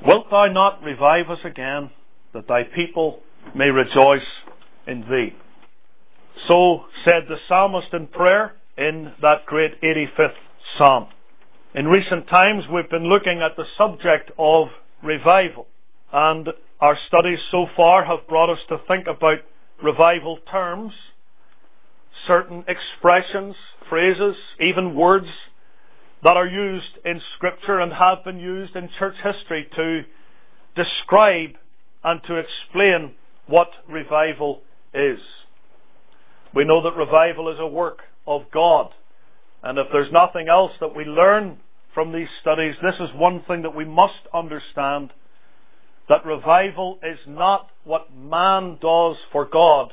Wilt thou not revive us again, that thy people may rejoice in thee? So said the psalmist in prayer in that great 85th Psalm. In recent times we've been looking at the subject of revival, and our studies so far have brought us to think about revival terms, certain expressions, phrases, even words that are used in Scripture and have been used in church history to describe and to explain what revival is. We know that revival is a work of God, and if there's nothing else that we learn from these studies, this is one thing that we must understand, that revival is not what man does for God,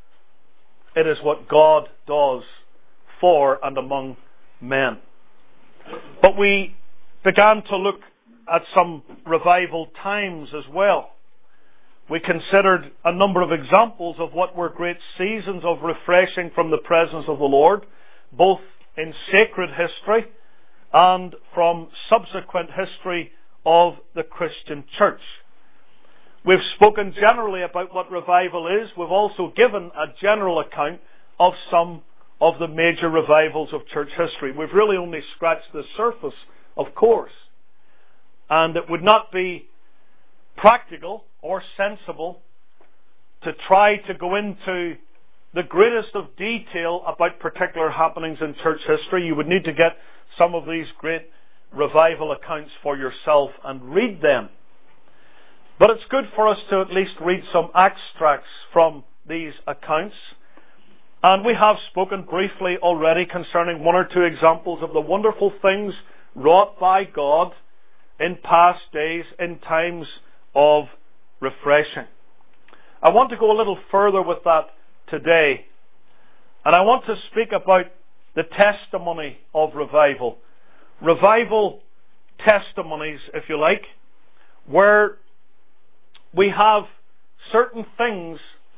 it is what God does for and among men. But we began to look at some revival times as well. We considered a number of examples of what were great seasons of refreshing from the presence of the Lord, both in sacred history and from subsequent history of the Christian church. We've spoken generally about what revival is. We've also given a general account of some of the major revivals of church history. We've really only scratched the surface, of course. And it would not be practical or sensible to try to go into the greatest of detail about particular happenings in church history. You would need to get some of these great revival accounts for yourself and read them. But it's good for us to at least read some extracts from these accounts. And we have spoken briefly already concerning one or two examples of the wonderful things wrought by God in past days, in times of refreshing. I want to go a little further with that today. And I want to speak about the testimony of revival. Revival testimonies, if you like, where we have certain things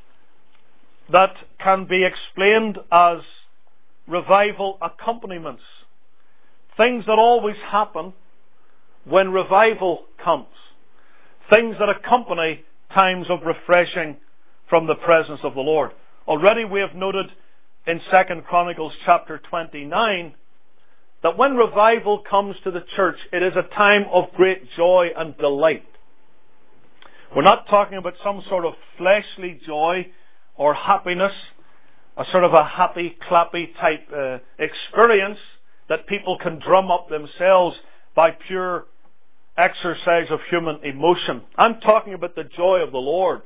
that can be explained as revival accompaniments. Things that always happen when revival comes. Things that accompany times of refreshing from the presence of the Lord. Already we have noted in 2 Chronicles chapter 29 that when revival comes to the church, it is a time of great joy and delight. We're not talking about some sort of fleshly joy or happiness, a sort of a happy, clappy type experience that people can drum up themselves by pure exercise of human emotion. I'm talking about the joy of the Lord.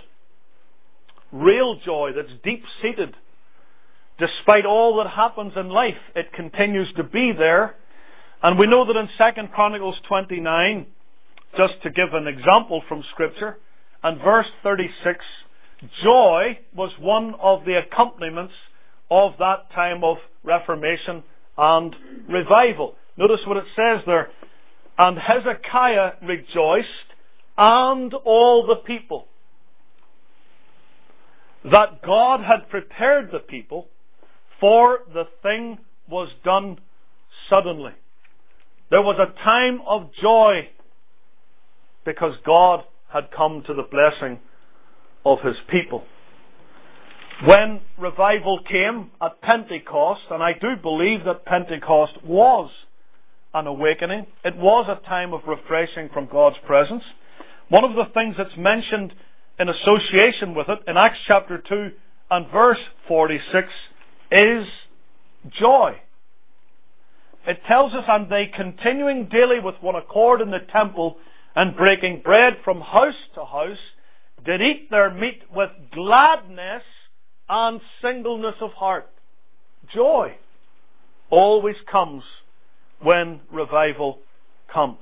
Real joy that's deep-seated. Despite all that happens in life, it continues to be there. And we know that in 2 Chronicles 29, just to give an example from Scripture, and verse 36, joy was one of the accompaniments of that time of reformation and revival. Notice what it says there. And Hezekiah rejoiced, and all the people, that God had prepared the people, for the thing was done suddenly. There was a time of joy because God had come to the blessing of His people. When revival came at Pentecost, and I do believe that Pentecost was an awakening, it was a time of refreshing from God's presence. One of the things that's mentioned in association with it in Acts chapter 2 and verse 46 is joy. It tells us, and they continuing daily with one accord in the temple and breaking bread from house to house, did eat their meat with gladness and singleness of heart. Joy always comes when revival comes.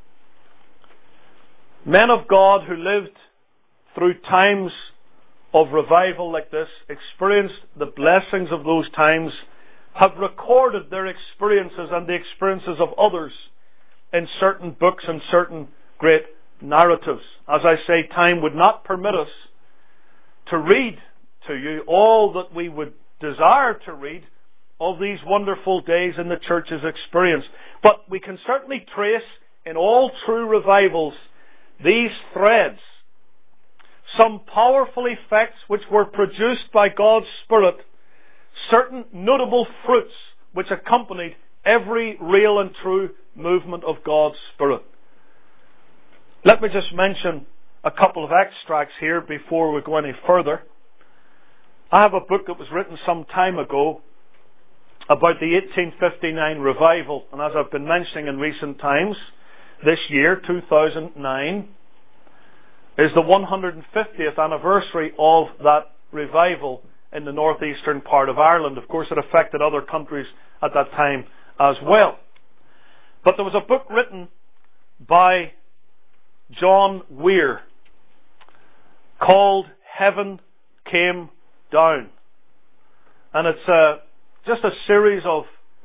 Men of God who lived through times of revival like this, experienced the blessings of those times, have recorded their experiences and the experiences of others in certain books and certain great narratives. As I say, time would not permit us to read to you all that we would desire to read of these wonderful days in the church's experience. But we can certainly trace in all true revivals these threads, some powerful effects which were produced by God's Spirit, certain notable fruits which accompanied every real and true movement of God's Spirit. Let me just mention a couple of extracts here before we go any further. I have a book that was written some time ago about the 1859 revival, and as I've been mentioning in recent times, this year, 2009, is the 150th anniversary of that revival in the northeastern part of Ireland. Of course, it affected other countries at that time as well. But there was a book written by John Weir called Heaven Came Down. And it's just a series of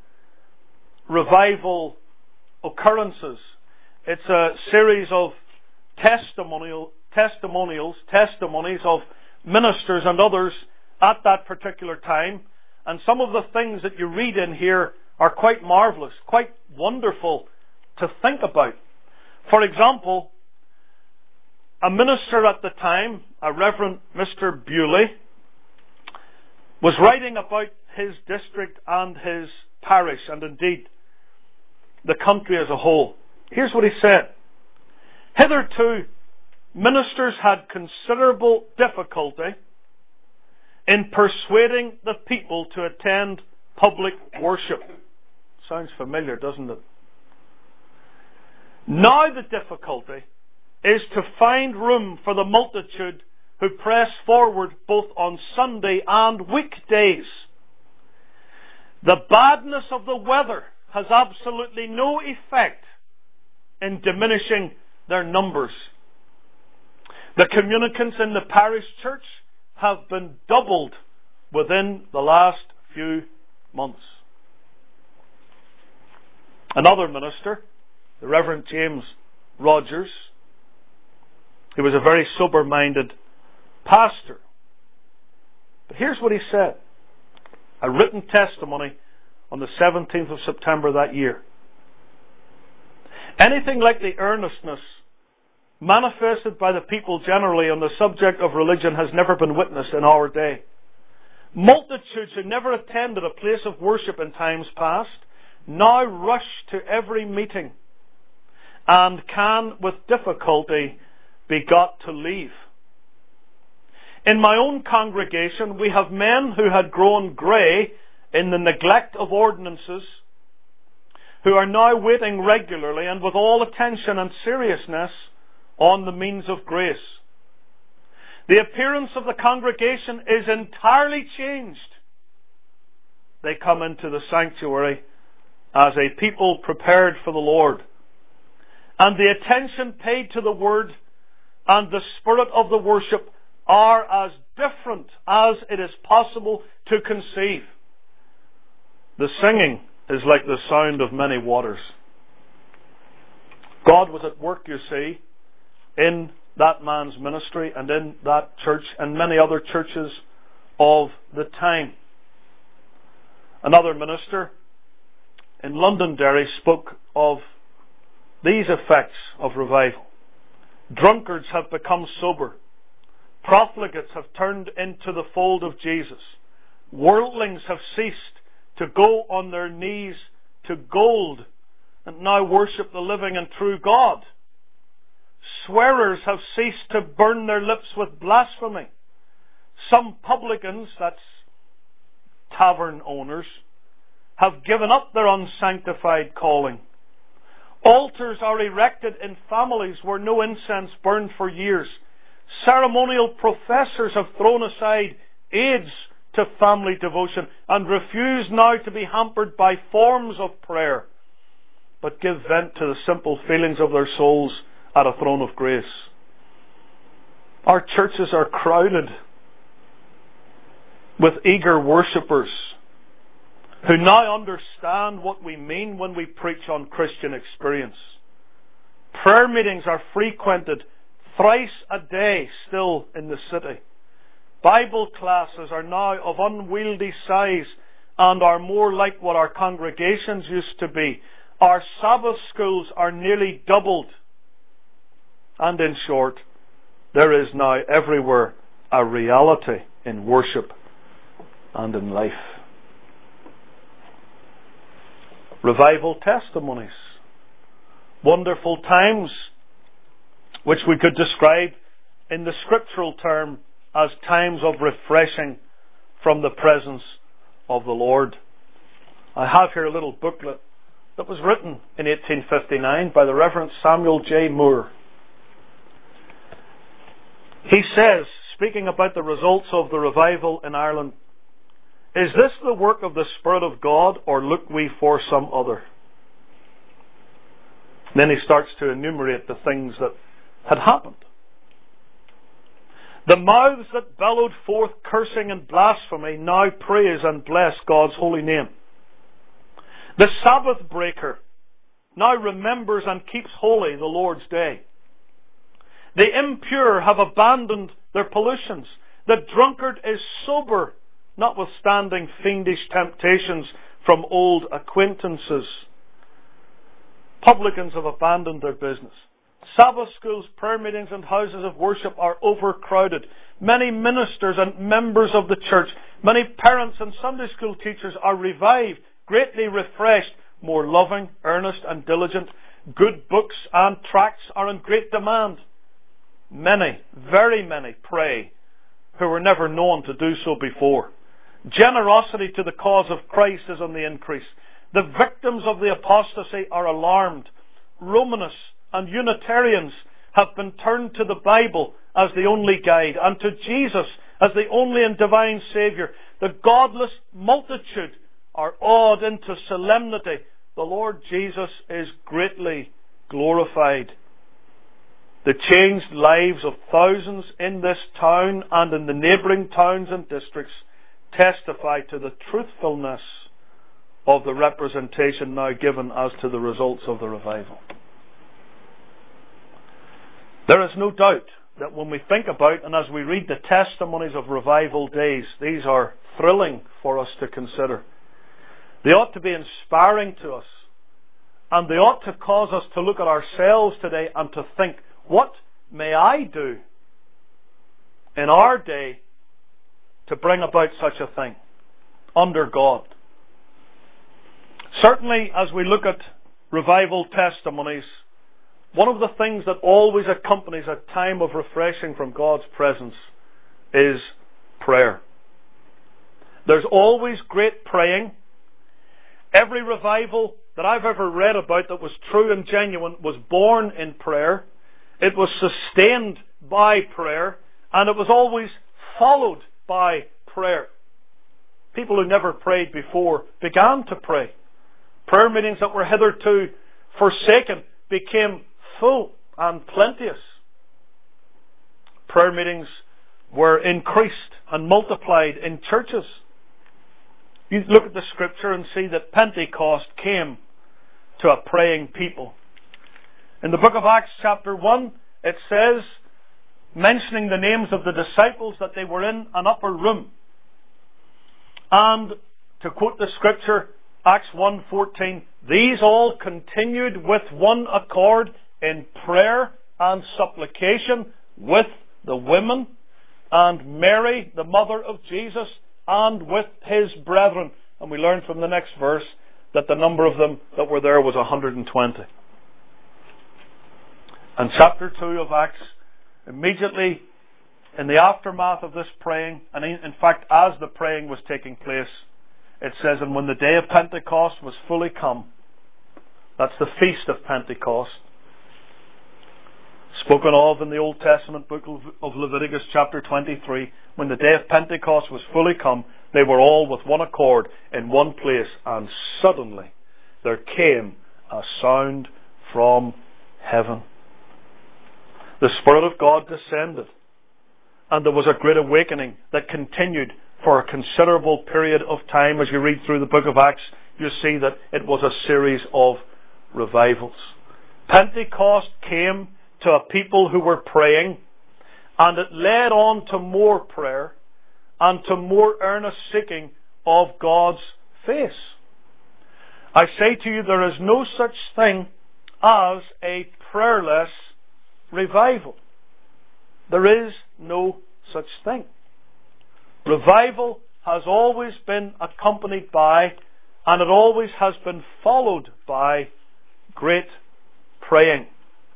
revival occurrences. It's a series of testimonies of ministers and others at that particular time. And some of the things that you read in here are quite marvellous, quite wonderful to think about. For example, a minister at the time, a Reverend Mr. Bewley, was writing about his district and his parish, and indeed the country as a whole. Here's what he said. Hitherto, ministers had considerable difficulty in persuading the people to attend public worship. Sounds familiar, doesn't it? Now the difficulty is to find room for the multitude who press forward both on Sunday and weekdays. The badness of the weather has absolutely no effect in diminishing their numbers. The communicants in the parish church have been doubled within the last few months. Another minister, the Reverend James Rogers, he was a very sober-minded pastor. But here's what he said. A written testimony on the 17th of September that year. Anything like the earnestness manifested by the people generally on the subject of religion has never been witnessed in our day. Multitudes who never attended a place of worship in times past now rush to every meeting and can with difficulty be got to leave. In my own congregation, we have men who had grown grey in the neglect of ordinances, who are now waiting regularly and with all attention and seriousness on the means of grace. The appearance of the congregation is entirely changed. They come into the sanctuary as a people prepared for the Lord. And the attention paid to the Word and the spirit of the worship are as different as it is possible to conceive. The singing is like the sound of many waters. God was at work, you see, in that man's ministry and in that church and many other churches of the time. Another minister in Londonderry spoke of these effects of revival. Drunkards have become sober. Profligates have turned into the fold of Jesus. Worldlings have ceased to go on their knees to gold and now worship the living and true God. Swearers have ceased to burn their lips with blasphemy. Some publicans, that's tavern owners, have given up their unsanctified calling. Altars are erected in families where no incense burned for years. Ceremonial professors have thrown aside aids to family devotion and refuse now to be hampered by forms of prayer, but give vent to the simple feelings of their souls at a throne of grace. Our churches are crowded with eager worshippers who now understand what we mean when we preach on Christian experience. Prayer meetings are frequented thrice a day still in the city. Bible classes are now of unwieldy size and are more like what our congregations used to be. Our Sabbath schools are nearly doubled and in short, there is now everywhere a reality in worship and in life. Revival testimonies. Wonderful times which we could describe in the scriptural term as times of refreshing from the presence of the Lord. I have here a little booklet that was written in 1859 by the Reverend Samuel J. Moore. He says, speaking about the results of the revival in Ireland, "Is this the work of the Spirit of God, or look we for some other?" Then he starts to enumerate the things that had happened. "The mouths that bellowed forth cursing and blasphemy now praise and bless God's holy name. The Sabbath breaker now remembers and keeps holy the Lord's day. The impure have abandoned their pollutions. The drunkard is sober, notwithstanding fiendish temptations from old acquaintances. Publicans have abandoned their business. Sabbath schools, prayer meetings and houses of worship are overcrowded. Many ministers and members of the church, many parents and Sunday school teachers are revived, greatly refreshed, more loving, earnest and diligent. Good books and tracts are in great demand. Many, very many pray who were never known to do so before. Generosity to the cause of Christ is on the increase. The victims of the apostasy are alarmed. Romanists and Unitarians have been turned to the Bible as the only guide and to Jesus as the only and divine Saviour. The godless multitude are awed into solemnity. The Lord Jesus is greatly glorified. The changed lives of thousands in this town and in the neighbouring towns and districts testify to the truthfulness of the representation now given as to the results of the revival." There is no doubt that when we think about and as we read the testimonies of revival days, these are thrilling for us to consider. They ought to be inspiring to us, and they ought to cause us to look at ourselves today and to think, what may I do in our day to bring about such a thing under God? Certainly, as we look at revival testimonies, one of the things that always accompanies a time of refreshing from God's presence is prayer. There's always great praying. Every revival that I've ever read about that was true and genuine was born in prayer. It was sustained by prayer, and it was always followed by prayer. People who never prayed before began to pray. Prayer meetings that were hitherto forsaken became full and plenteous. Prayer meetings were increased and multiplied in churches. You look at the scripture and see that Pentecost came to a praying people. In the book of Acts chapter 1, it says, mentioning the names of the disciples, that they were in an upper room. And to quote the scripture, Acts 1:14, "These all continued with one accord in prayer and supplication with the women and Mary, the mother of Jesus, and with his brethren." And we learn from the next verse that the number of them that were there was 120. And chapter 2 of Acts, immediately in the aftermath of this praying, and in fact as the praying was taking place, it says, "And when the day of Pentecost was fully come," that's the feast of Pentecost, spoken of in the Old Testament book of Leviticus chapter 23, "When the day of Pentecost was fully come, they were all with one accord in one place, and suddenly there came a sound from heaven." The Spirit of God descended, and there was a great awakening that continued for a considerable period of time. As you read through the book of Acts, you see that it was a series of revivals. Pentecost came to a people who were praying, and it led on to more prayer and to more earnest seeking of God's face. I say to you, there is no such thing as a prayerless revival. There is no such thing. Revival has always been accompanied by, and it always has been followed by, great praying.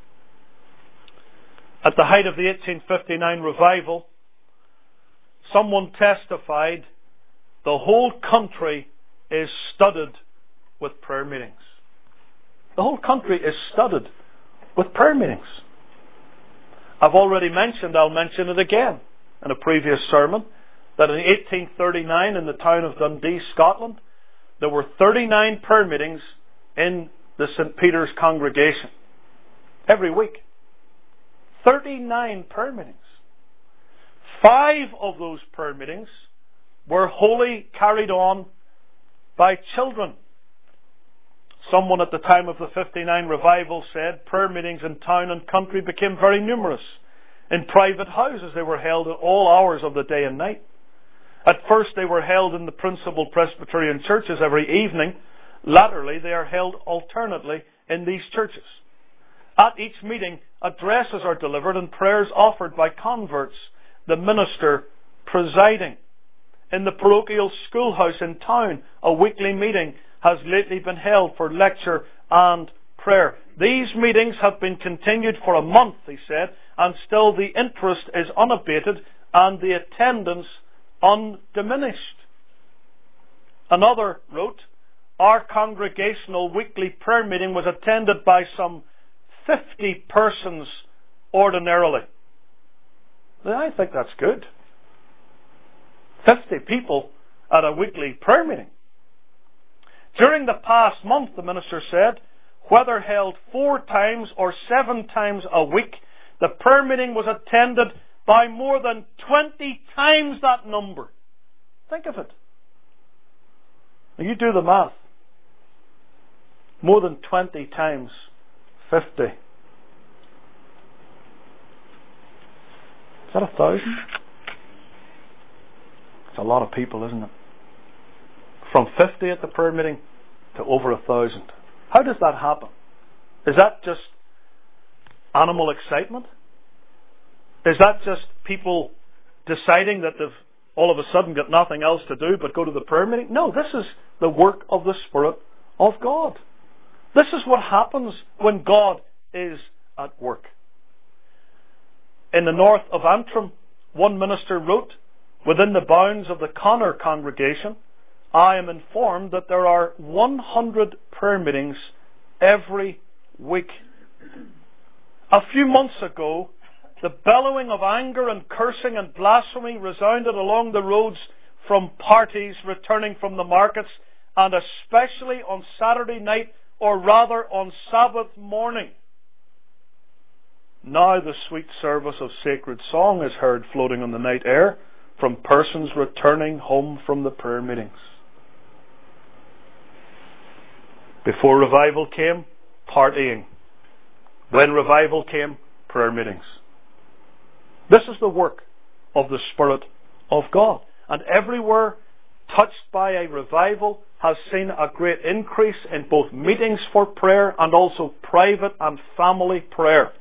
At the height of the 1859 revival, someone testified, the whole country is studded with prayer meetings. The whole country is studded with prayer meetings. I've already mentioned, I'll mention it again in a previous sermon, that in 1839 in the town of Dundee, Scotland, there were 39 prayer meetings in the St. Peter's congregation. Every week. 39 prayer meetings. 5 of those prayer meetings were wholly carried on by children. Someone at the time of the 59 revival said prayer meetings in town and country became very numerous. In private houses they were held at all hours of the day and night. At first they were held in the principal Presbyterian churches every evening. Latterly they are held alternately in these churches. At each meeting addresses are delivered and prayers offered by converts, the minister presiding. In the parochial schoolhouse in town, a weekly meeting has lately been held for lecture and prayer. These meetings have been continued for a month, he said, and still the interest is unabated and the attendance undiminished. Another wrote, our congregational weekly prayer meeting was attended by some 50 persons ordinarily. Now, I think that's good. 50 people at a weekly prayer meeting. During the past month, the minister said, whether held 4 times or 7 times a week, the prayer meeting was attended by more than 20 times that number. Think of it. Now you do the math. More than 20 times 50. Is that 1,000? It's a lot of people, isn't it? From 50 at the prayer meeting to over 1,000. How does that happen? Is that just animal excitement? Is that just people deciding that they've all of a sudden got nothing else to do but go to the prayer meeting? No, this is the work of the Spirit of God. This is what happens when God is at work. In the north of Antrim, one minister wrote, within the bounds of the Connor congregation, I am informed that there are 100 prayer meetings every week. A few months ago, the bellowing of anger and cursing and blasphemy resounded along the roads from parties returning from the markets, and especially on Saturday night, or rather on Sabbath morning. Now the sweet service of sacred song is heard floating on the night air from persons returning home from the prayer meetings. Before revival came, partying. When revival came, prayer meetings. This is the work of the Spirit of God. And everywhere touched by a revival has seen a great increase in both meetings for prayer and also private and family prayer.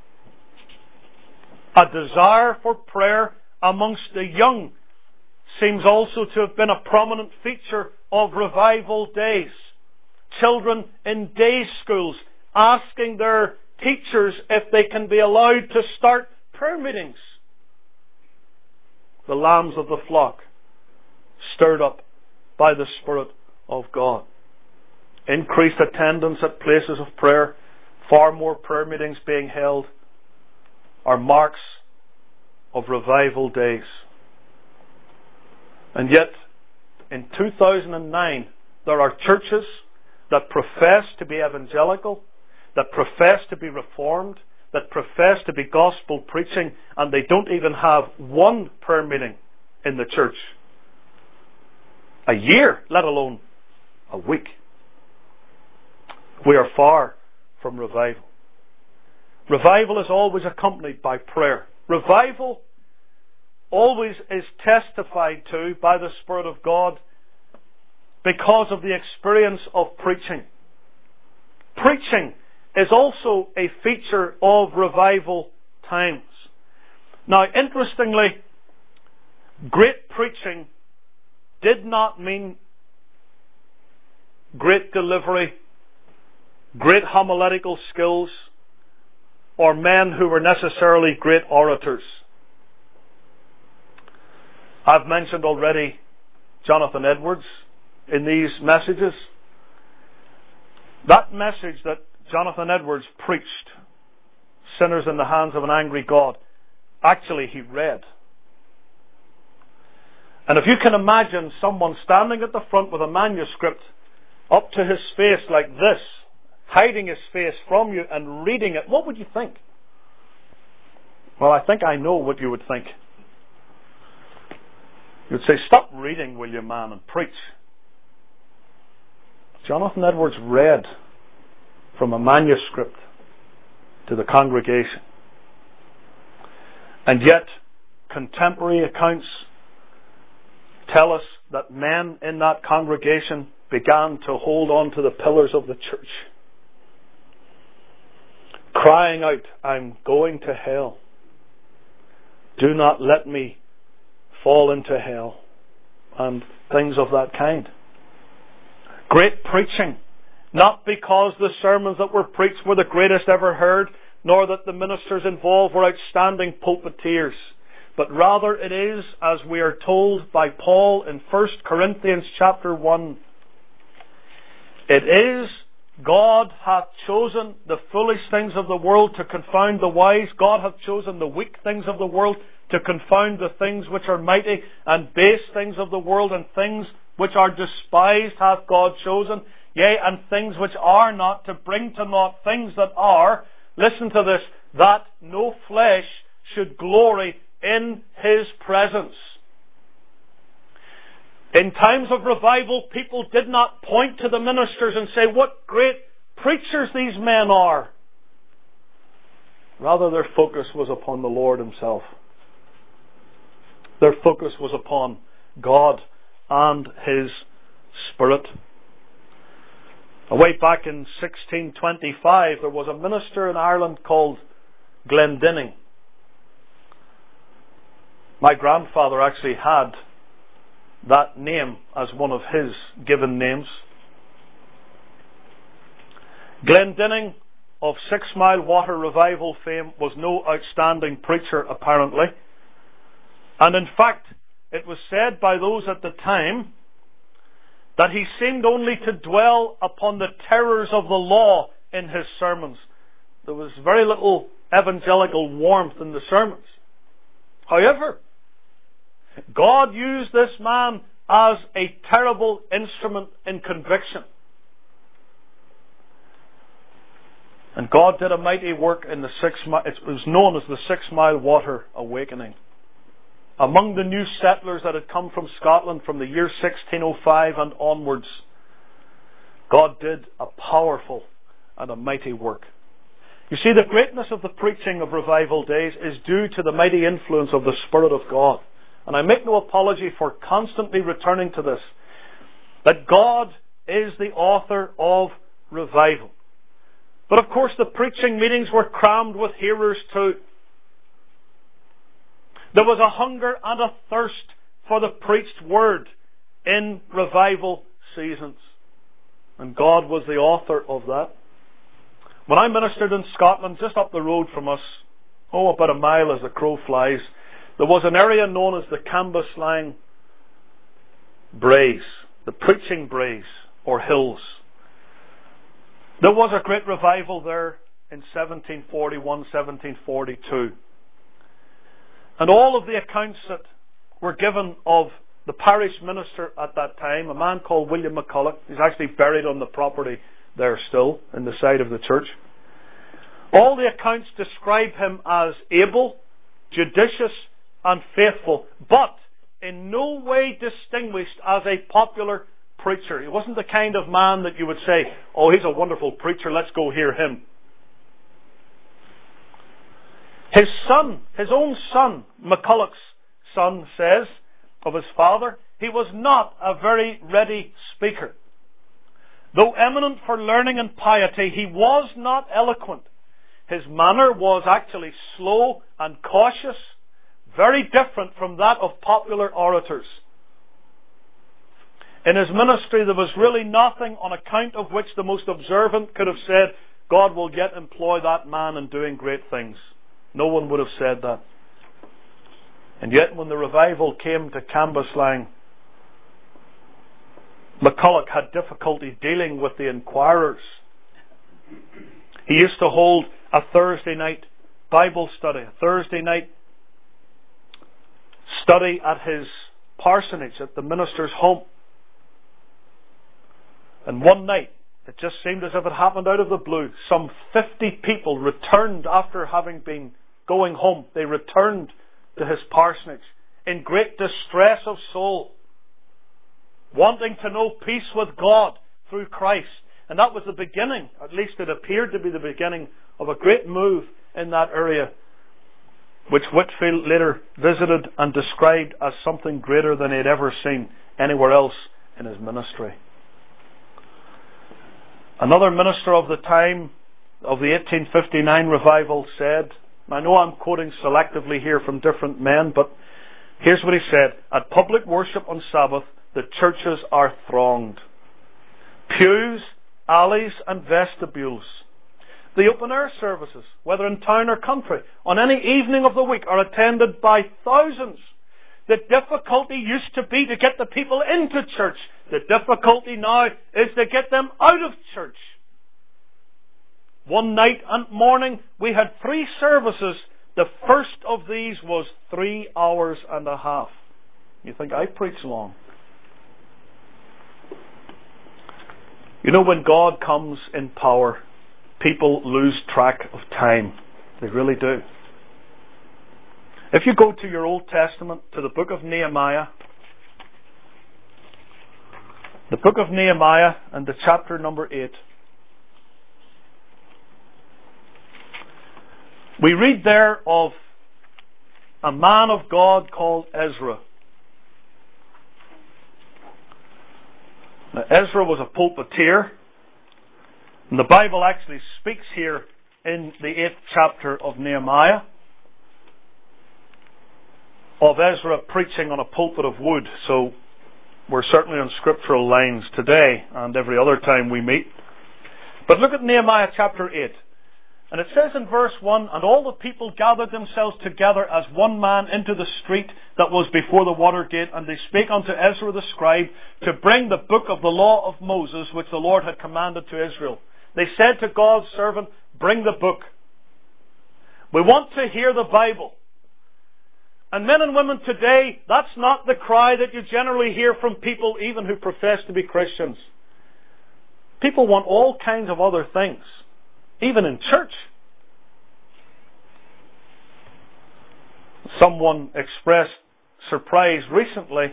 A desire for prayer amongst the young seems also to have been a prominent feature of revival days. Children in day schools asking their teachers if they can be allowed to start prayer meetings. The lambs of the flock, stirred up by the Spirit of God. Increased attendance at places of prayer, far more prayer meetings being held, are marks of revival days. And yet, in 2009, there are churches that profess to be evangelical, that profess to be reformed, that profess to be gospel preaching, and they don't even have one prayer meeting in the church a year, let alone a week. We are far from revival. Revival is always accompanied by prayer. Revival always is testified to by the Spirit of God because of the experience of preaching. Preaching is also a feature of revival times. Now, interestingly, great preaching did not mean great delivery, great homiletical skills, or men who were necessarily great orators. I've mentioned already Jonathan Edwards in these messages. That message that Jonathan Edwards preached, sinners in the hands of an angry God, actually he read. And if you can imagine someone standing at the front with a manuscript up to his face like this, hiding his face from you and reading it, what would you think? Well, I think I know what you would think. You'd say, stop reading, will you, man, and preach. Jonathan Edwards read from a manuscript to the congregation. And yet, contemporary accounts tell us that men in that congregation began to hold on to the pillars of the church, crying out, I'm going to hell. Do not let me fall into hell. And things of that kind. Great preaching. Not because the sermons that were preached were the greatest ever heard, nor that the ministers involved were outstanding pulpiteers, but rather it is, as we are told by Paul in 1 Corinthians chapter 1, it is God hath chosen the foolish things of the world to confound the wise. God hath chosen the weak things of the world to confound the things which are mighty, and base things of the world, and things which are despised hath God chosen, yea, and things which are not, to bring to naught things that are. Listen to this, that no flesh should glory in His presence. In times of revival, people did not point to the ministers and say, what great preachers these men are. Rather, their focus was upon the Lord Himself. Their focus was upon God and His Spirit. Way back in 1625, there was a minister in Ireland called Glendinning. My grandfather actually had that name as one of his given names. Glendinning of 6 Mile Water Revival fame was no outstanding preacher, apparently. And in fact, it was said by those at the time that he seemed only to dwell upon the terrors of the law in his sermons. There was very little evangelical warmth in the sermons. However, God used this man as a terrible instrument in conviction. And God did a mighty work in the it was known as the 6 Mile Water Awakening. Among the new settlers that had come from Scotland from the year 1605 and onwards, God did a powerful and a mighty work. You see, the greatness of the preaching of revival days is due to the mighty influence of the Spirit of God. And I make no apology for constantly returning to this, that God is the author of revival. But of course the preaching meetings were crammed with hearers too. There was a hunger and a thirst for the preached word in revival seasons. And God was the author of that. When I ministered in Scotland, just up the road from us, about a mile as the crow flies, there was an area known as the Cambuslang Braes, the preaching braes or hills. There was a great revival there in 1741, 1742. And all of the accounts that were given of the parish minister at that time, a man called William McCulloch, he's actually buried on the property there still, in the side of the church. All the accounts describe him as able, judicious, and faithful, but in no way distinguished as a popular preacher. He wasn't the kind of man that you would say, oh, he's a wonderful preacher, let's go hear him. His son, his own son, McCulloch's son, says of his father, he was not a very ready speaker. Though eminent for learning and piety, he was not eloquent. His manner was actually slow and cautious, very different from that of popular orators. In his ministry there was really nothing on account of which the most observant could have said, God will yet employ that man in doing great things. No one would have said that. And yet when the revival came to Cambuslang, McCulloch had difficulty dealing with the inquirers. He used to hold a Thursday night Bible study, a Thursday night study at his parsonage, at the minister's home. And one night, it just seemed as if it happened out of the blue. Some 50 people returned after having been going home. They returned to his parsonage in great distress of soul, wanting to know peace with God through Christ. And that was the beginning, at least it appeared to be the beginning, of a great move in that area, which Whitefield later visited and described as something greater than he had ever seen anywhere else in his ministry. Another minister of the time of the 1859 revival said, I know I'm quoting selectively here from different men, but here's what he said: at public worship on Sabbath, the churches are thronged. Pews, alleys and vestibules. The open-air services, whether in town or country, on any evening of the week are attended by thousands. The difficulty used to be to get the people into church. The difficulty now is to get them out of church. One night and morning we had 3 services. The first of these was 3 hours and a half. You think I preach long? You know, when God comes in power, people lose track of time. They really do. If you go to your Old Testament, to the book of Nehemiah, the book of Nehemiah and the chapter number 8, we read there of a man of God called Ezra. Now, Ezra was a pulpiteer, and the Bible actually speaks here in the 8th chapter of Nehemiah of Ezra preaching on a pulpit of wood. So we're certainly on scriptural lines today and every other time we meet. But look at Nehemiah chapter 8. And it says in verse 1, and all the people gathered themselves together as one man into the street that was before the water gate, and they spake unto Ezra the scribe to bring the book of the law of Moses, which the Lord had commanded to Israel. They said to God's servant, bring the book. We want to hear the Bible. And men and women today, that's not the cry that you generally hear from people even who profess to be Christians. People want all kinds of other things, even in church. Someone expressed surprise recently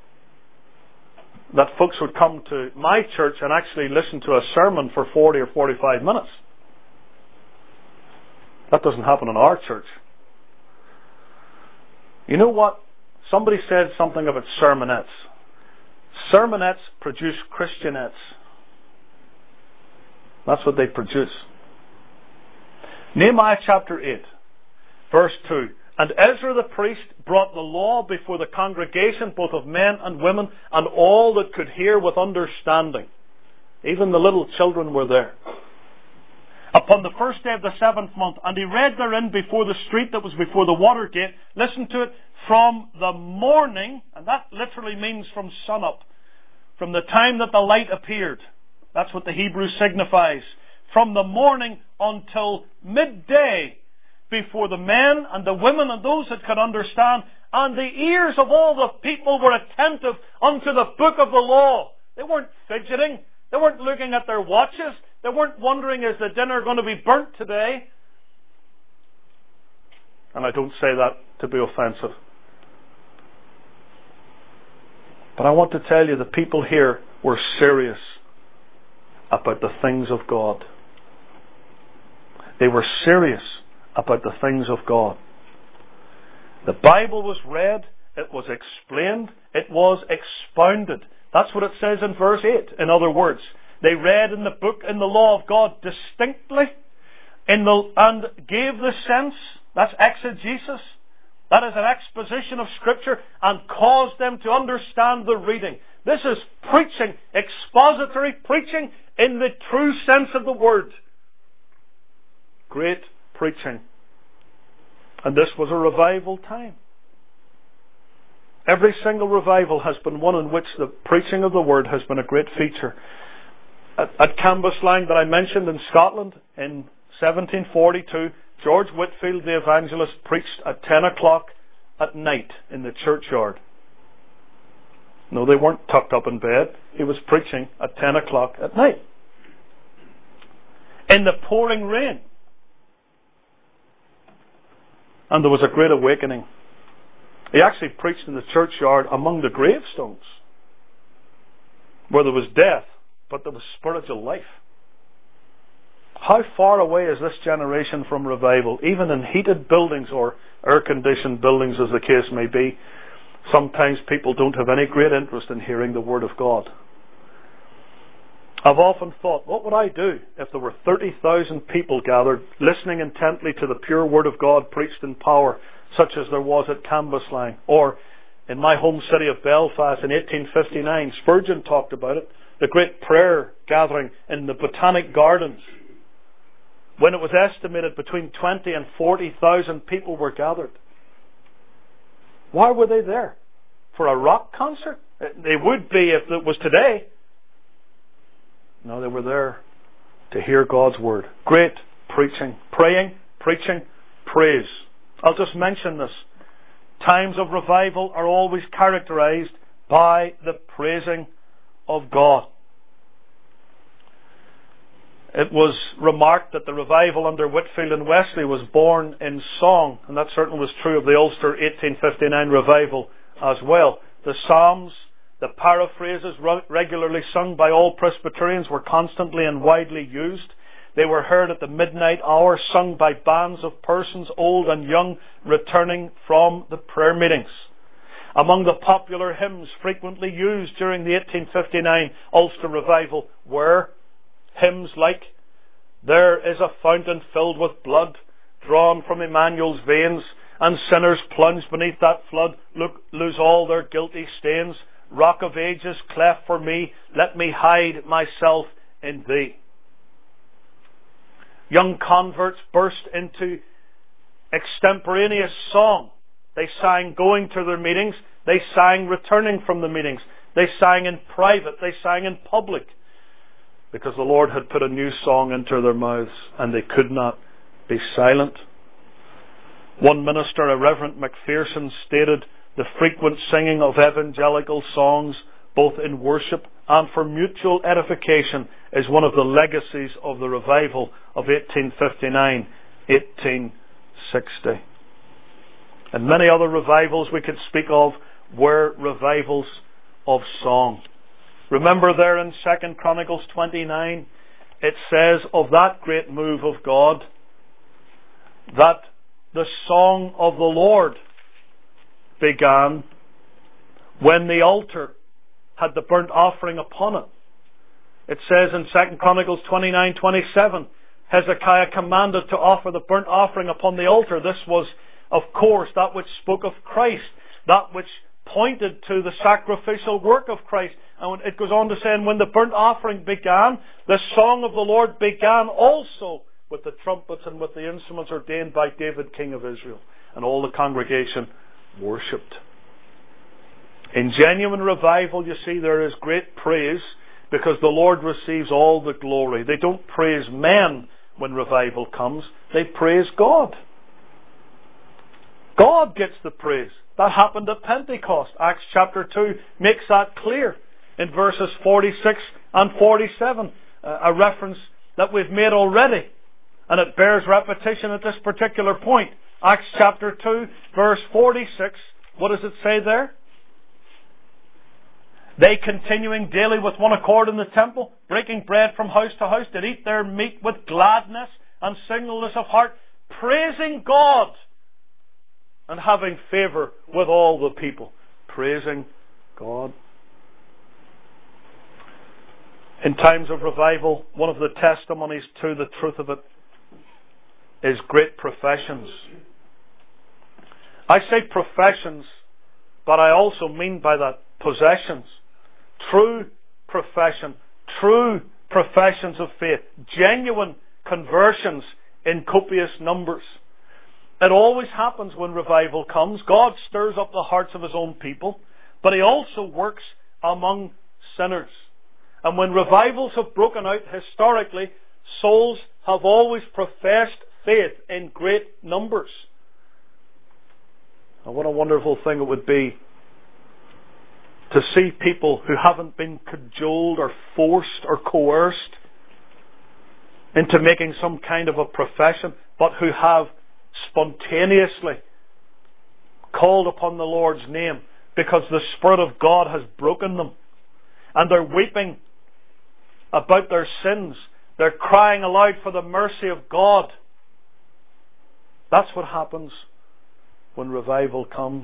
that folks would come to my church and actually listen to a sermon for 40 or 45 minutes. That doesn't happen in our church. You know what? Somebody said something about sermonettes. Sermonettes produce Christianettes. That's what they produce. Nehemiah chapter 8, verse 2. And Ezra the priest brought the law before the congregation, both of men and women, and all that could hear with understanding. Even the little children were there. Upon the first day of the 7th month, and he read therein before the street that was before the water gate. Listen to it. From the morning, and that literally means from sunup, from the time that the light appeared. That's what the Hebrew signifies. From the morning until midday, before the men and the women and those that could understand, and the ears of all the people were attentive unto the book of the law. They weren't fidgeting. They weren't looking at their watches. They weren't wondering, is the dinner going to be burnt today? And I don't say that to be offensive. But I want to tell you, the people here were serious about the things of God. They were serious about the things of God. The Bible was read, it was explained, it was expounded. That's what it says in verse 8. In other words, They read in the book, in the law of God distinctly, and gave the sense. That's exegesis. That is an exposition of Scripture, and caused them to understand the reading. This is preaching, expository preaching in the true sense of the word. Great preaching. And this was a revival time. Every single revival has been one in which the preaching of the word has been a great feature. At Cambuslang that I mentioned in Scotland in 1742, George Whitefield the evangelist preached at 10 o'clock at night in the churchyard. No, they weren't tucked up in bed. He was preaching at 10 o'clock at night. In the pouring rain. And there was a great awakening. He actually preached in the churchyard among the gravestones, where there was death, but there was spiritual life. How far away is this generation from revival? Even in heated buildings or air-conditioned buildings, as the case may be, sometimes people don't have any great interest in hearing the Word of God. I've often thought, what would I do if there were 30,000 people gathered, listening intently to the pure Word of God preached in power, such as there was at Cambuslang? Or in my home city of Belfast in 1859, Spurgeon talked about it, the great prayer gathering in the Botanic Gardens, when it was estimated between 20 and 40,000 people were gathered. Why were they there? For a rock concert? They would be if it was today. No, they were there to hear God's Word. Great preaching. Praying, preaching, praise. I'll just mention this. Times of revival are always characterized by the praising of God. It was remarked that the revival under Whitefield and Wesley was born in song, and that certainly was true of the Ulster 1859 revival as well. The Psalms, the paraphrases regularly sung by all Presbyterians, were constantly and widely used. They were heard at the midnight hour, sung by bands of persons, old and young, returning from the prayer meetings. Among the popular hymns frequently used during the 1859 Ulster revival were hymns like, "There is a fountain filled with blood, drawn from Emmanuel's veins, and sinners plunged beneath that flood, lose all their guilty stains. Rock of ages, cleft for me, let me hide myself in thee." Young converts burst into extemporaneous song. They sang going to their meetings. They sang returning from the meetings. They sang in private. They sang in public. Because the Lord had put a new song into their mouths, and they could not be silent. One minister, a Reverend Macpherson, stated, "The frequent singing of evangelical songs, both in worship and for mutual edification, is one of the legacies of the revival of 1859-1860. And many other revivals we could speak of were revivals of song. Remember there in 2 Chronicles 29, it says of that great move of God that the song of the Lord began when the altar had the burnt offering upon it. It says in 2 Chronicles 29:27, Hezekiah commanded to offer the burnt offering upon the altar. This was, of course, that which spoke of Christ, that which pointed to the sacrificial work of Christ. And it goes on to say, and when the burnt offering began, the song of the Lord began also with the trumpets and with the instruments ordained by David, king of Israel. And all the congregation worshipped. In genuine revival, you see, there is great praise because the Lord receives all the glory. They don't praise men when revival comes. They praise God. God gets the praise. That happened at Pentecost. Acts chapter 2 makes that clear in verses 46 and 47. A reference that we've made already. And it bears repetition at this particular point. Acts chapter 2, verse 46. What does it say there? They, continuing daily with one accord in the temple, breaking bread from house to house, did eat their meat with gladness and singleness of heart, praising God and having favour with all the people. Praising God. In times of revival, one of the testimonies to the truth of it is great professions. I say professions, but I also mean by that possessions. True profession, true professions of faith, genuine conversions in copious numbers. It always happens when revival comes. God stirs up the hearts of His own people, but He also works among sinners. And when revivals have broken out historically, souls have always professed faith in great numbers. And what a wonderful thing it would be to see people who haven't been cajoled or forced or coerced into making some kind of a profession, but who have spontaneously called upon the Lord's name because the Spirit of God has broken them. And they're weeping about their sins. They're crying aloud for the mercy of God. That's what happens when revival comes.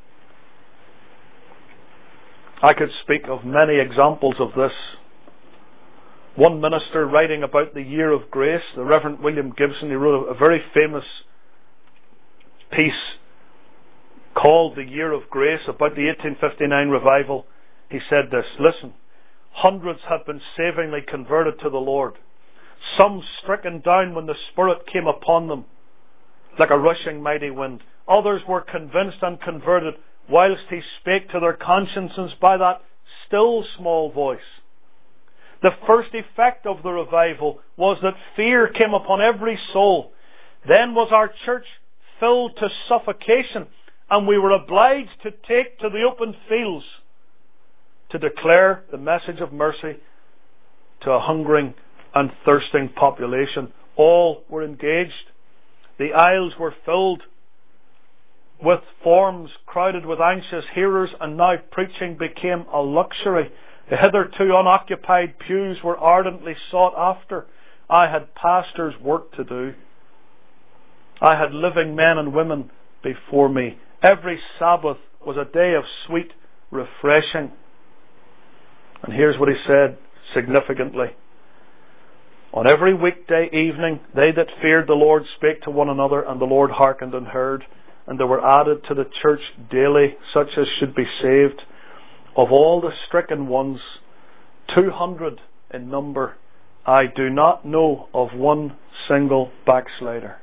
I could speak of many examples of this. One minister writing about the year of grace, the Reverend William Gibson, he wrote a very famous piece called The Year of Grace about the 1859 revival. He said this: listen, hundreds had been savingly converted to the Lord. Some stricken down when the Spirit came upon them like a rushing mighty wind. Others were convinced and converted whilst He spake to their consciences by that still small voice. The first effect of the revival was that fear came upon every soul. Then was our church filled to suffocation, and we were obliged to take to the open fields to declare the message of mercy to a hungering and thirsting population. All were engaged. The aisles were filled with forms crowded with anxious hearers, and now preaching became a luxury. The hitherto unoccupied pews were ardently sought after. I had pastors' work to do. I had living men and women before me. Every Sabbath was a day of sweet refreshing. And here's what he said significantly. On every weekday evening, they that feared the Lord spake to one another, and the Lord hearkened and heard. And there were added to the church daily such as should be saved. Of all the stricken ones, 200 in number, I do not know of one single backslider.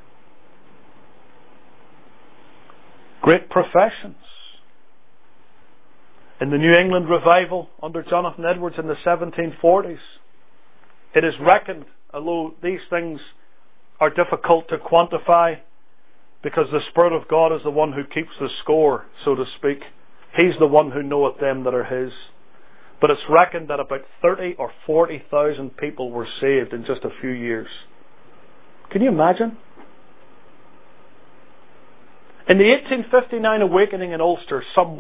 Great professions. In the New England revival under Jonathan Edwards in the 1740s, it is reckoned, although these things are difficult to quantify, because the Spirit of God is the one who keeps the score, so to speak. He's the one who knoweth them that are His. But it's reckoned that about 30 or 40,000 people were saved in just a few years. Can you imagine? In the 1859 awakening in Ulster, some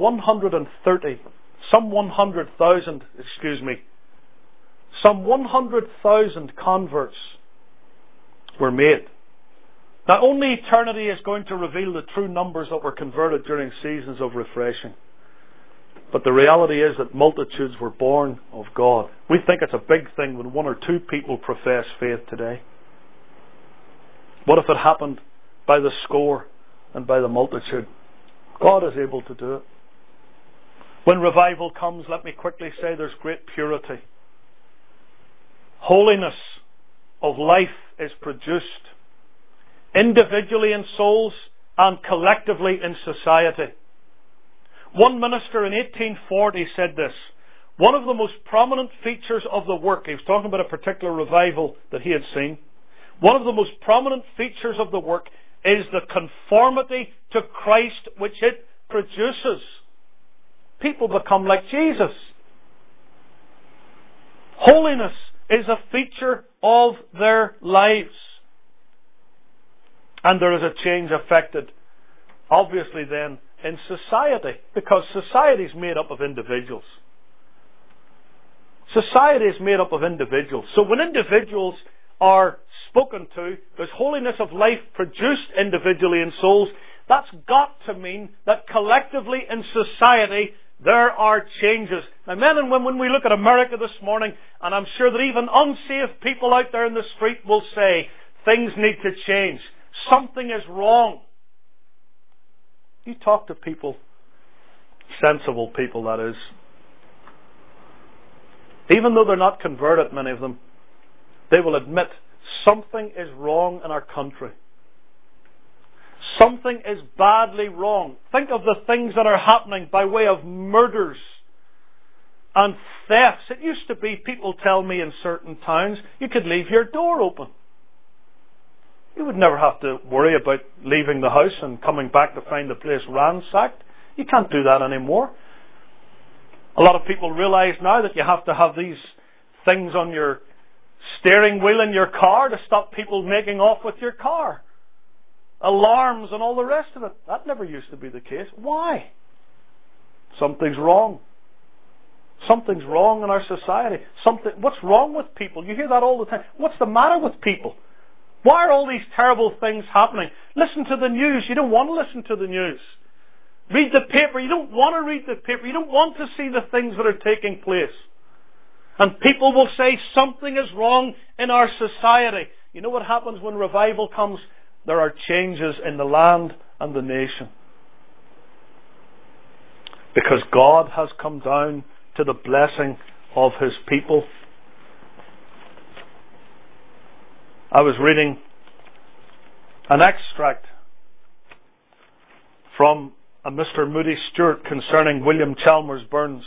100,000 converts were made. Now, only eternity is going to reveal the true numbers that were converted during seasons of refreshing. But the reality is that multitudes were born of God. We think it's a big thing when one or two people profess faith today. What if it happened by the score and by the multitude? God is able to do it. When revival comes, let me quickly say there's great purity. Holiness of life is produced individually in souls and collectively in society. One minister in 1840 said this: one of the most prominent features of the work, he was talking about a particular revival that he had seen, one of the most prominent features of the work is the conformity to Christ which it produces. People become like Jesus. Holiness is a feature of their lives. And there is a change affected, obviously then, in society, because society is made up of individuals. Society is made up of individuals. So when individuals are spoken to, there's holiness of life produced individually in souls, That's got to mean that collectively in society there are changes. Now, men and women, when we look at America this morning, and I'm sure that even unsafe people out there in the street will say, things need to change. Something is wrong. You talk to people, sensible people that is, even though they're not converted, many of them, they will admit something is wrong in our country. Something is badly wrong. Think of the things that are happening by way of murders and thefts. It used to be, people tell me in certain towns, you could leave your door open. You would never have to worry about leaving the house and coming back to find the place ransacked. You can't do that anymore. A lot of people realize now that you have to have these things on your steering wheel in your car to stop people making off with your car. Alarms and all the rest of it. That never used to be the case. Why? Something's wrong. Something's wrong in our society. What's wrong with people? You hear that all the time. What's the matter with people? Why are all these terrible things happening? Listen to the news. You don't want to listen to the news. Read the paper. You don't want to read the paper. You don't want to see the things that are taking place. And people will say something is wrong in our society. You know what happens when revival comes? There are changes in the land and the nation. Because God has come down to the blessing of His people. I was reading an extract from a Mr. Moody Stewart concerning William Chalmers Burns.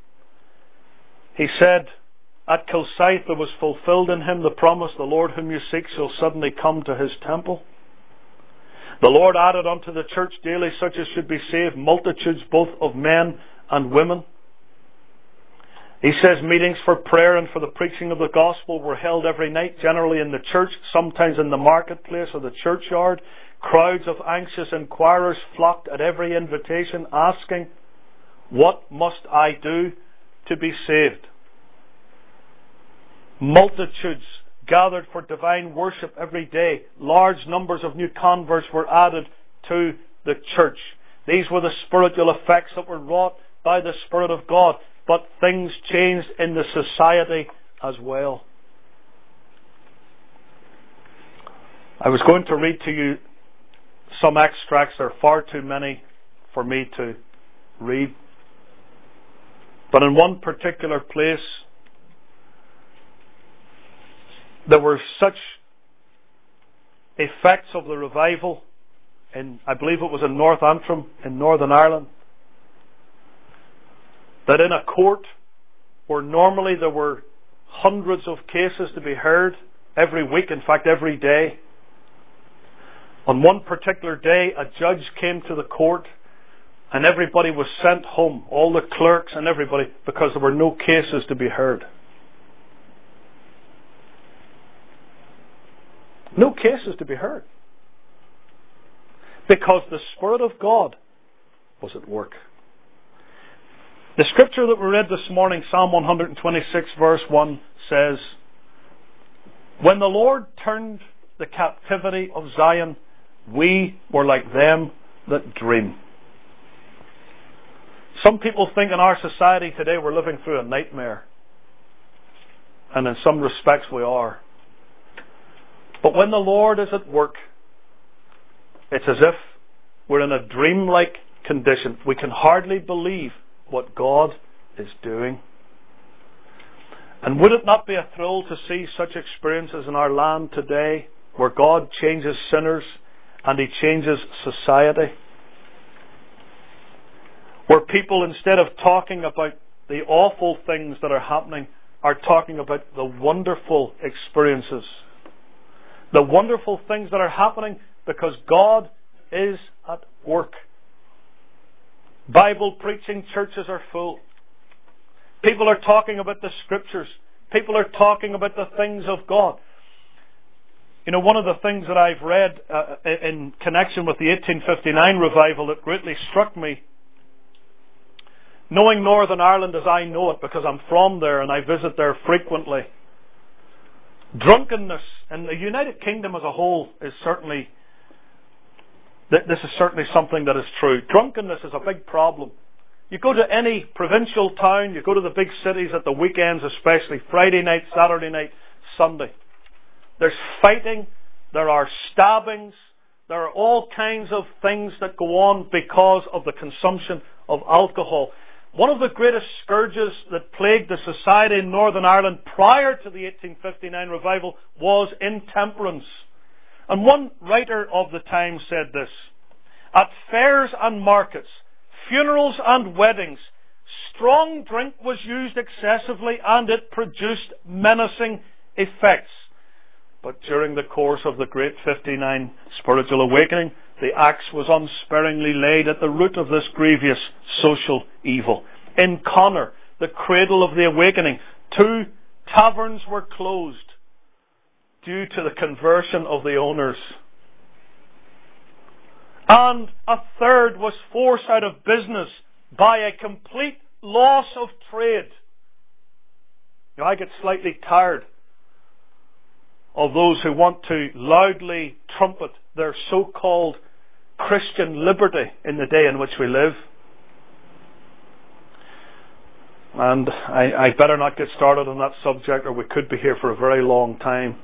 He said, "At Kilsyth there was fulfilled in him the promise, the Lord whom you seek shall suddenly come to His temple. The Lord added unto the church daily such as should be saved, multitudes both of men and women." He says meetings for prayer and for the preaching of the gospel were held every night, generally in the church, sometimes in the marketplace or the churchyard. Crowds of anxious inquirers flocked at every invitation, asking, "What must I do to be saved?" Multitudes gathered for divine worship every day. Large numbers of new converts were added to the church. These were the spiritual effects that were wrought by the Spirit of God. But things changed in the society as well. I was going to read to you some extracts. There are far too many for me to read. But in one particular place, there were such effects of the revival in, I believe it was in North Antrim in Northern Ireland, that in a court where normally there were hundreds of cases to be heard every week, in fact every day, on one particular day a judge came to the court and everybody was sent home, all the clerks and everybody, because there were no cases to be heard. No cases to be heard. Because the Spirit of God was at work. The scripture that we read this morning, Psalm 126 verse 1, says, "When the Lord turned the captivity of Zion, we were like them that dream." Some people think in our society today we're living through a nightmare. And in some respects we are. But when the Lord is at work, it's as if we're in a dreamlike condition. We can hardly believe what God is doing. And would it not be a thrill to see such experiences in our land today, where God changes sinners and He changes society? Where people, instead of talking about the awful things that are happening, are talking about the wonderful experiences. The wonderful things that are happening because God is at work. Bible preaching churches are full. People are talking about the Scriptures. People are talking about the things of God. You know, one of the things that I've read in connection with the 1859 revival that greatly struck me, knowing Northern Ireland as I know it, because I'm from there and I visit there frequently, drunkenness in the United Kingdom as a whole is certainly This is certainly something that is true. Drunkenness is a big problem. You go to any provincial town, you go to the big cities at the weekends, especially Friday night, Saturday night, Sunday. There's fighting, there are stabbings, there are all kinds of things that go on because of the consumption of alcohol. One of the greatest scourges that plagued the society in Northern Ireland prior to the 1859 revival was intemperance. And one writer of the time said this: "At fairs and markets, funerals and weddings, strong drink was used excessively and it produced menacing effects. But during the course of the Great 59 Spiritual Awakening, the axe was unsparingly laid at the root of this grievous social evil. In Connor, the cradle of the Awakening, 2 taverns were closed due to the conversion of the owners. And a third was forced out of business by a complete loss of trade." Now, I get slightly tired of those who want to loudly trumpet their so-called Christian liberty in the day in which we live. And I better not get started on that subject, or we could be here for a very long time.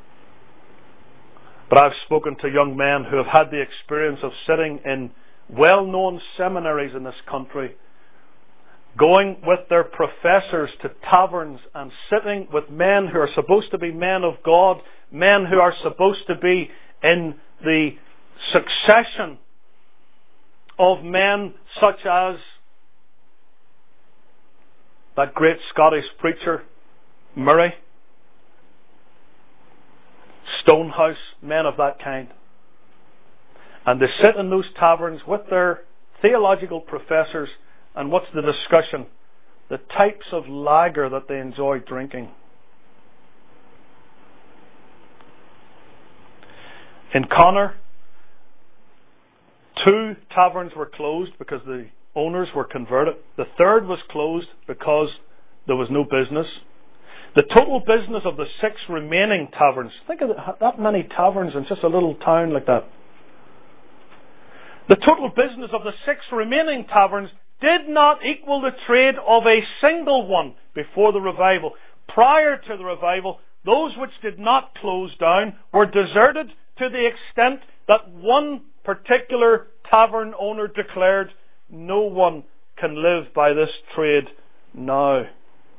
But I've spoken to young men who have had the experience of sitting in well-known seminaries in this country, going with their professors to taverns and sitting with men who are supposed to be men of God, men who are supposed to be in the succession of men such as that great Scottish preacher, Murray, Stonehouse, men of that kind. And they sit in those taverns with their theological professors, and what's the discussion? The types of lager that they enjoy drinking. In Connor, 2 taverns were closed because the owners were converted. The third was closed because there was no business. The total business of the 6 remaining taverns, think of that many taverns in just a little town like that. The total business of the 6 remaining taverns did not equal the trade of a single one before the revival. Prior to the revival, those which did not close down were deserted to the extent that one particular tavern owner declared, "No one can live by this trade now."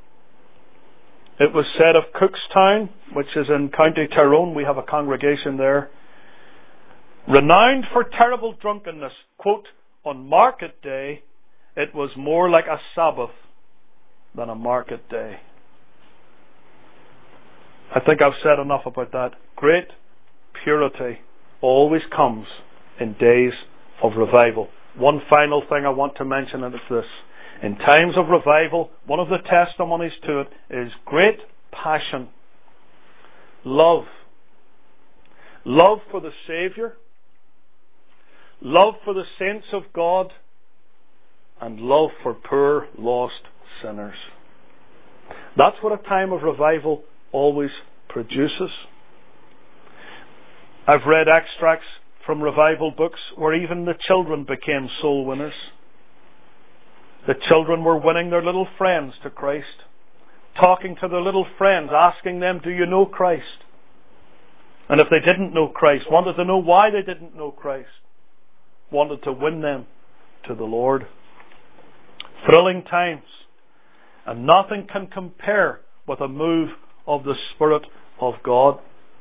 It was said of Cookstown, which is in County Tyrone, we have a congregation there, renowned for terrible drunkenness, quote, "On market day, it was more like a Sabbath than a market day." I think I've said enough about that. Great purity always comes in days of revival. One final thing I want to mention, and it's this. In times of revival, one of the testimonies to it is great passion. Love. Love for the Saviour. Love for the saints of God. And love for poor, lost sinners. That's what a time of revival always produces. I've read extracts from revival books where even the children became soul winners. The children were winning their little friends to Christ, talking to their little friends, asking them, "Do you know Christ?" And if they didn't know Christ, wanted to know why they didn't know Christ, wanted to win them to the Lord. Thrilling times. And nothing can compare with a move of the Spirit of God.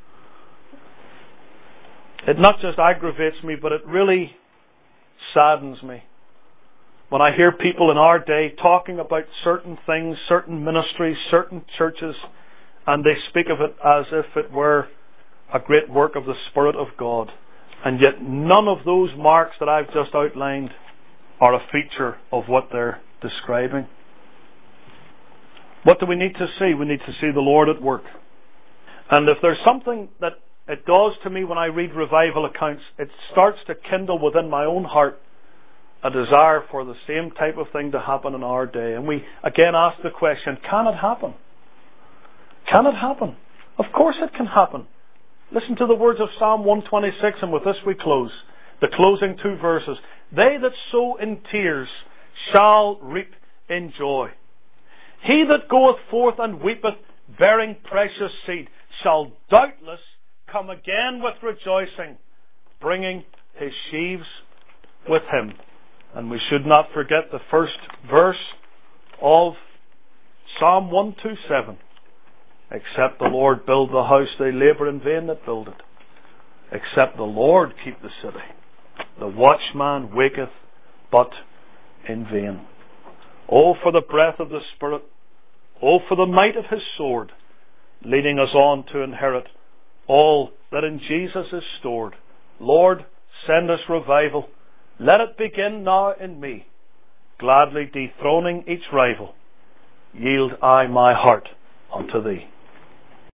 It not just aggravates me, but it really saddens me when I hear people in our day talking about certain things, certain ministries, certain churches, and they speak of it as if it were a great work of the Spirit of God. And yet none of those marks that I've just outlined are a feature of what they're describing. What do we need to see? We need to see the Lord at work. And if there's something that it does to me when I read revival accounts, it starts to kindle within my own heart a desire for the same type of thing to happen in our day. And we again ask the question, can it happen? Can it happen? Of course it can happen. Listen to the words of Psalm 126, and with this we close. The closing two verses. They that sow in tears shall reap in joy. He that goeth forth and weepeth, bearing precious seed, shall doubtless come again with rejoicing, bringing his sheaves with him. And we should not forget the first verse of Psalm 127. Except the Lord build the house, they labour in vain that build it. Except the Lord keep the city, the watchman waketh but in vain. Oh, for the breath of the Spirit. Oh, for the might of his sword, leading us on to inherit all that in Jesus is stored. Lord, send us revival. Let it begin now in me, gladly dethroning each rival. Yield I my heart unto thee.